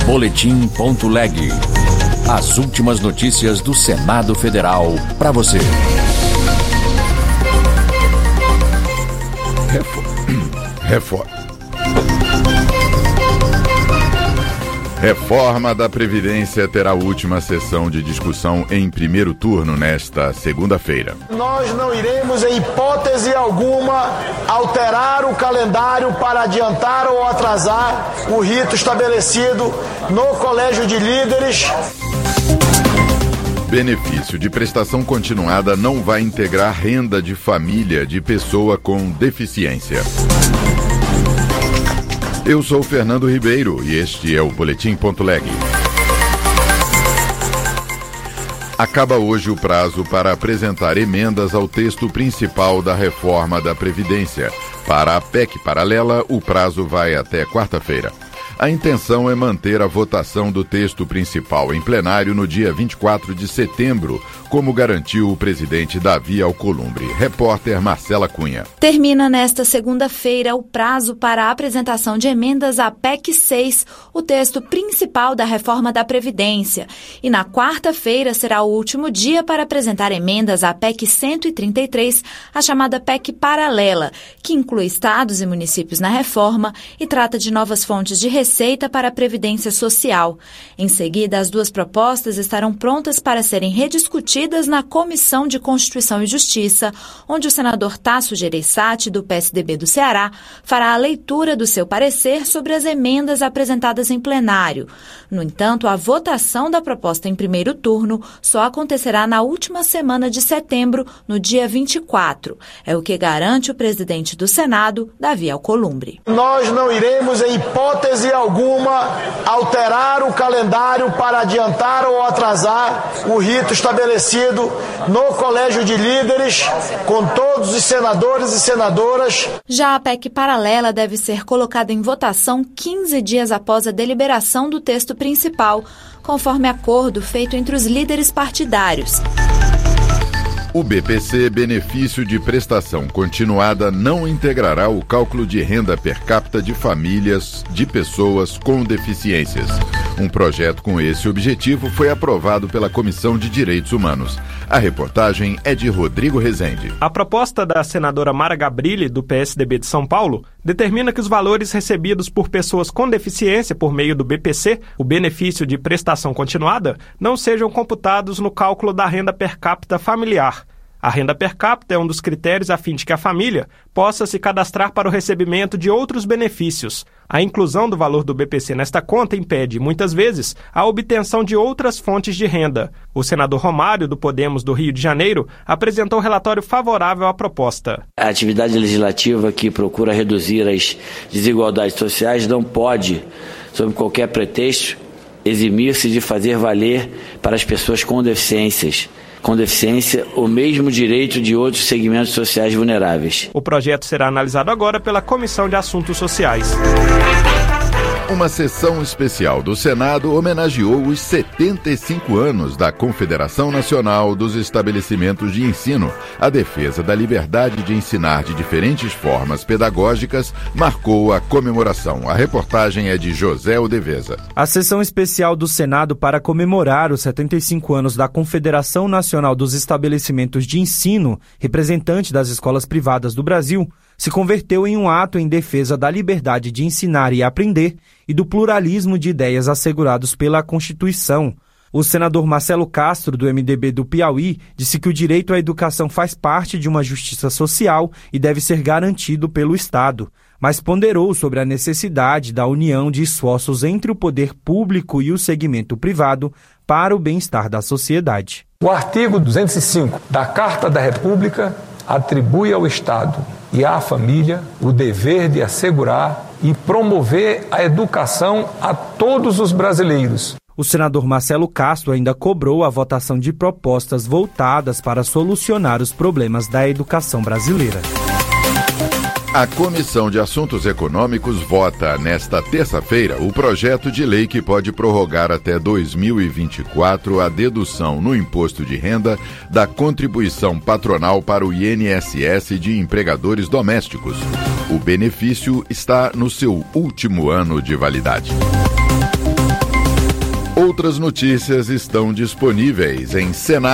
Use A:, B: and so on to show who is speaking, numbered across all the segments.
A: Boletim.leg. As últimas notícias do Senado Federal para você.
B: Reforma da Previdência terá a última sessão de discussão em primeiro turno nesta segunda-feira.
C: Nós não iremos, em hipótese alguma, alterar o calendário para adiantar ou atrasar o rito estabelecido no Colégio de Líderes.
B: Benefício de prestação continuada não vai integrar renda de família de pessoa com deficiência. Eu sou Fernando Ribeiro e este é o Boletim.leg. Acaba hoje o prazo para apresentar emendas ao texto principal da reforma da Previdência. Para a PEC paralela, o prazo vai até quarta-feira. A intenção é manter a votação do texto principal em plenário no dia 24 de setembro, como garantiu o presidente Davi Alcolumbre. Repórter Marcela Cunha.
D: Termina nesta segunda-feira o prazo para a apresentação de emendas à PEC 6, o texto principal da reforma da Previdência. E na quarta-feira será o último dia para apresentar emendas à PEC 133, a chamada PEC paralela, que inclui estados e municípios na reforma e trata de novas fontes de receita para a Previdência Social. Em seguida, as duas propostas estarão prontas para serem rediscutidas na Comissão de Constituição e Justiça, onde o senador Tasso Gereissati, do PSDB do Ceará, fará a leitura do seu parecer sobre as emendas apresentadas em plenário. No entanto, a votação da proposta em primeiro turno só acontecerá na última semana de setembro, no dia 24. É o que garante o presidente do Senado, Davi Alcolumbre.
C: Nós não iremos, em hipótese alguma, alterar o calendário para adiantar ou atrasar o rito estabelecido no Colégio de Líderes, com todos os senadores e senadoras.
D: Já a PEC paralela deve ser colocada em votação 15 dias após a deliberação do texto principal, conforme acordo feito entre os líderes partidários.
B: O BPC, benefício de prestação continuada, não integrará o cálculo de renda per capita de famílias de pessoas com deficiências. Um projeto com esse objetivo foi aprovado pela Comissão de Direitos Humanos. A reportagem é de Rodrigo Rezende.
E: A proposta da senadora Mara Gabrilli, do PSDB de São Paulo, determina que os valores recebidos por pessoas com deficiência por meio do BPC, o benefício de prestação continuada, não sejam computados no cálculo da renda per capita familiar. A renda per capita é um dos critérios a fim de que a família possa se cadastrar para o recebimento de outros benefícios. A inclusão do valor do BPC nesta conta impede, muitas vezes, a obtenção de outras fontes de renda. O senador Romário, do Podemos do Rio de Janeiro, apresentou um relatório favorável à proposta.
F: A atividade legislativa que procura reduzir as desigualdades sociais não pode, sob qualquer pretexto, eximir-se de fazer valer para as pessoas com deficiência o mesmo direito de outros segmentos sociais vulneráveis.
E: O projeto será analisado agora pela Comissão de Assuntos Sociais.
B: Uma sessão especial do Senado homenageou os 75 anos da Confederação Nacional dos Estabelecimentos de Ensino. A defesa da liberdade de ensinar de diferentes formas pedagógicas marcou a comemoração. A reportagem é de José Odeveza.
G: A sessão especial do Senado para comemorar os 75 anos da Confederação Nacional dos Estabelecimentos de Ensino, representante das escolas privadas do Brasil, se converteu em um ato em defesa da liberdade de ensinar e aprender e do pluralismo de ideias assegurados pela Constituição. O senador Marcelo Castro, do MDB do Piauí, disse que o direito à educação faz parte de uma justiça social e deve ser garantido pelo Estado, mas ponderou sobre a necessidade da união de esforços entre o poder público e o segmento privado para o bem-estar da sociedade.
H: O artigo 205 da Carta da República atribui ao Estado e à família o dever de assegurar e promover a educação a todos os brasileiros.
G: O senador Marcelo Castro ainda cobrou a votação de propostas voltadas para solucionar os problemas da educação brasileira.
B: A Comissão de Assuntos Econômicos vota nesta terça-feira o projeto de lei que pode prorrogar até 2024 a dedução no imposto de renda da contribuição patronal para o INSS de empregadores domésticos. O benefício está no seu último ano de validade. outras notícias estão disponíveis em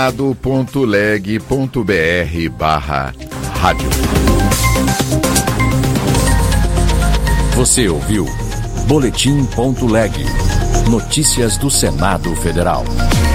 B: senado.leg.br/rádio.
A: Você ouviu Boletim.leg. Notícias do Senado Federal.